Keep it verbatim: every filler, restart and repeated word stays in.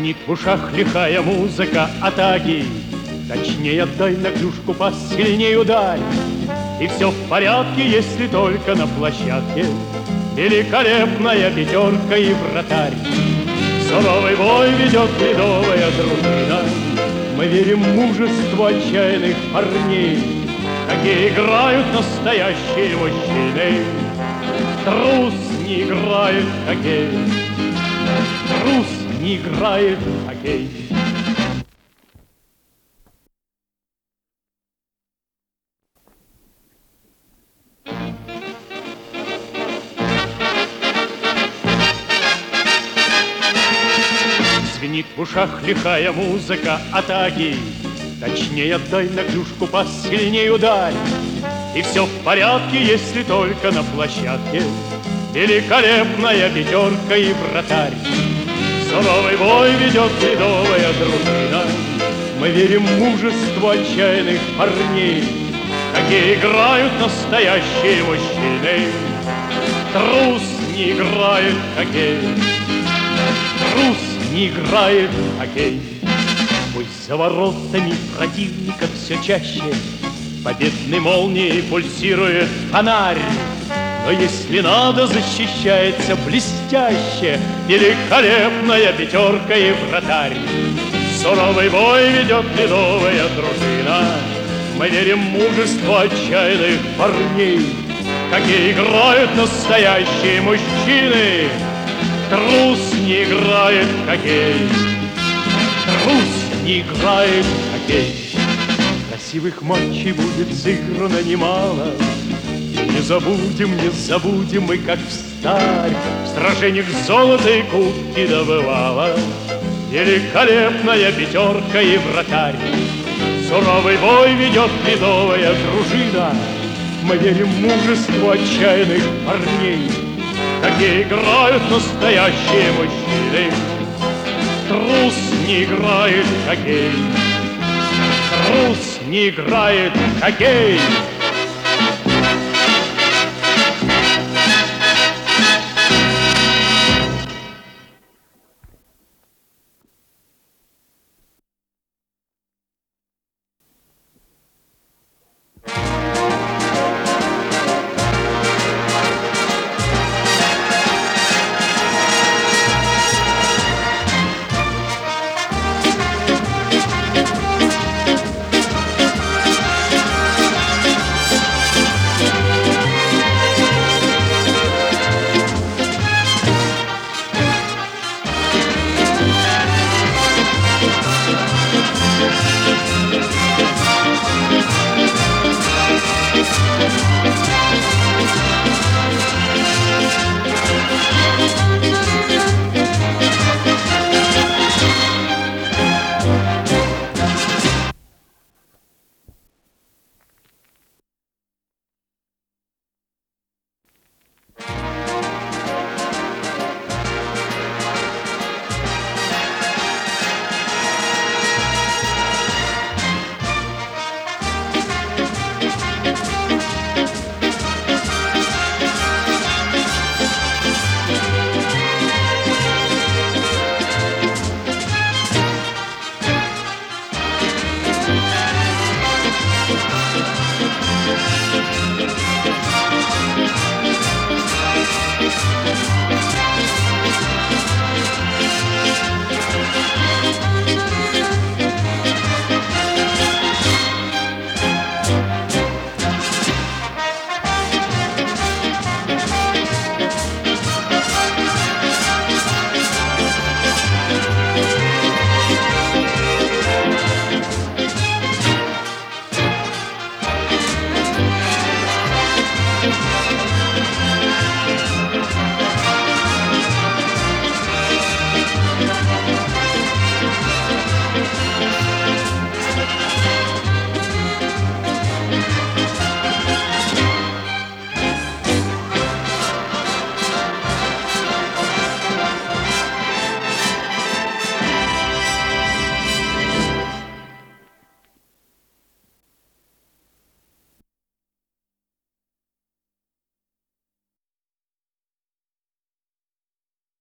Звенит в ушах лихая музыка атаки. Точнее, дай на клюшку посильней ударь. И все в порядке, если только на площадке великолепная пятерка и вратарь. Суровый бой ведет ледовая дружина. Мы верим в мужество отчаянных парней. Какие играют настоящие мужчины. Трус не играет в хоккей. Трус не играет в хоккей. Звенит в ушах лихая музыка атаки. Точнее, дай на клюшку посильней ударь. И все в порядке, если только на площадке великолепная пятерка и вратарь. Суровый бой ведет ледовая дружина. Мы верим в мужество отчаянных парней. Какие играют настоящие мужчины. Трус не играет в хоккей. Трус не играет в хоккей. Пусть за воротами противника все чаще победной молнией пульсирует фонарь. Но если надо, защищается блестяще великолепная пятерка и вратарь. Суровый бой ведет ледовая дружина. Мы верим в мужество отчаянных парней. Какие играют настоящие мужчины. Трус не играет в хоккей. Трус не играет в хоккей. Красивых матчей будет сыграно немало. Не забудем, не забудем мы, как встарь в сражениях золото и кубки добывала великолепная пятерка и вратарь. Суровый бой ведет ледовая дружина. Мы верим в мужество отчаянных парней. Какие играют настоящие мужчины. Трус не играет в хоккей. Трус не играет в хоккей.